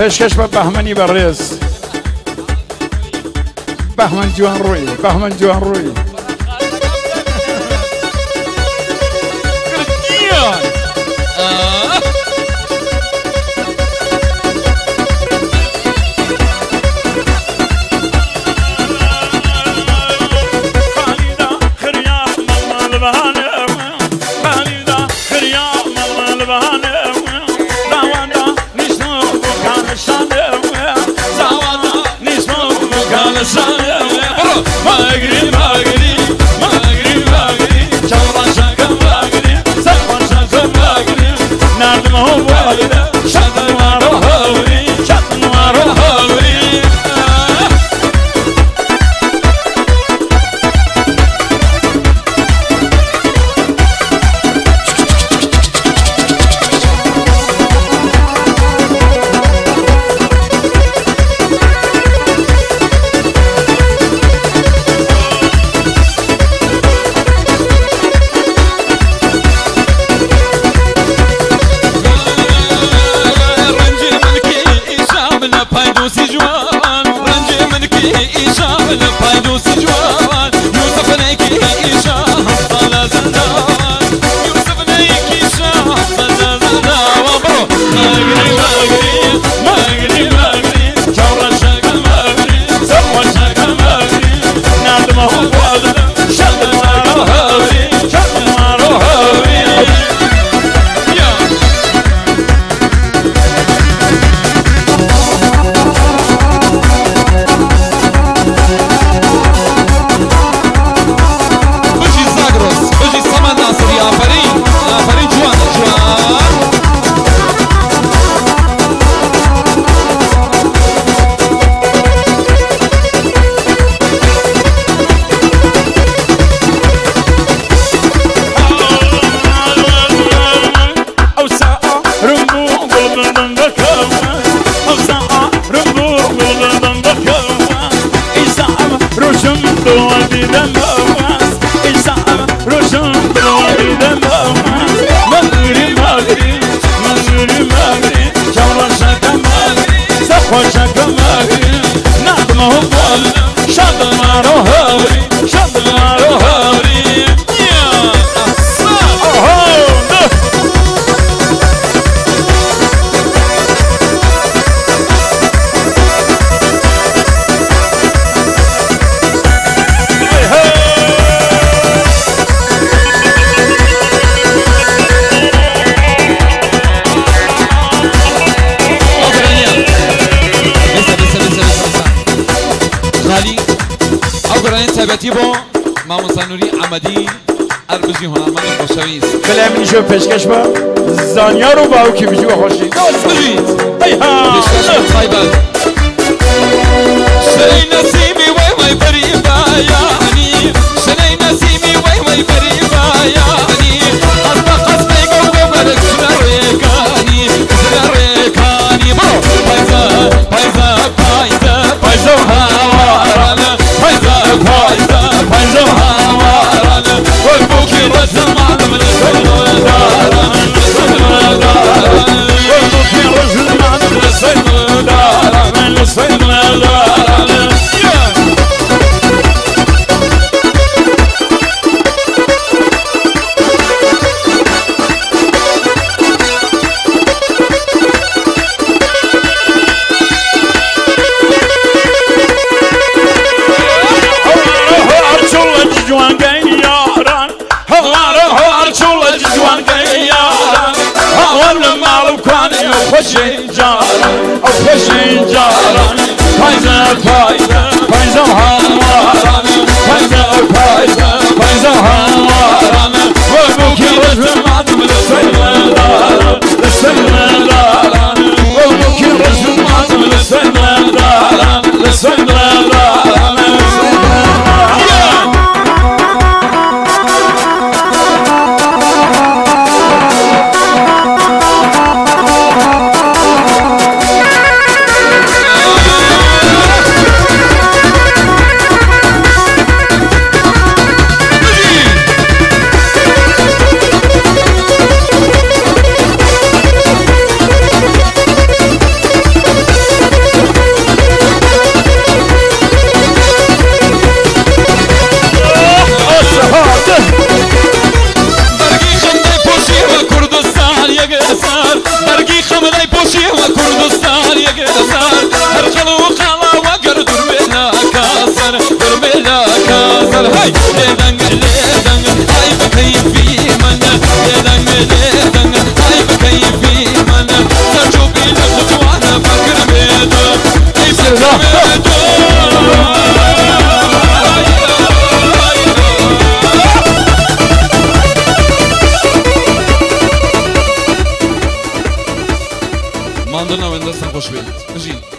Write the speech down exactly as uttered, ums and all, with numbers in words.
پیشکش به بهمنی بررس بهمن جوان روی بهمن جوان روی شو پیشکش با زانیا رو با او که بیجو خوشی بجید پیشکش با خیبت شنی نسیمی وی وی بری بایانی شنی نسیمی وی وی بری بایانی قصد قصد بیگو و مرک زنرکانی زنرکانی برو پایزا پایزا پایزا پایزا هوارانه پایزا پایزا پایزا هوارانه و بوکی رسم عدم لسنو خوشین جاران او خوشین جاران پایزا پایزا پایزا هواران پایزا پایزا پایزا هواران و بوکی رسم عدم لسن داران لسن داران و بوکی رسم عدم لسن داران لسن داران دنا من دستم خوش بید بجین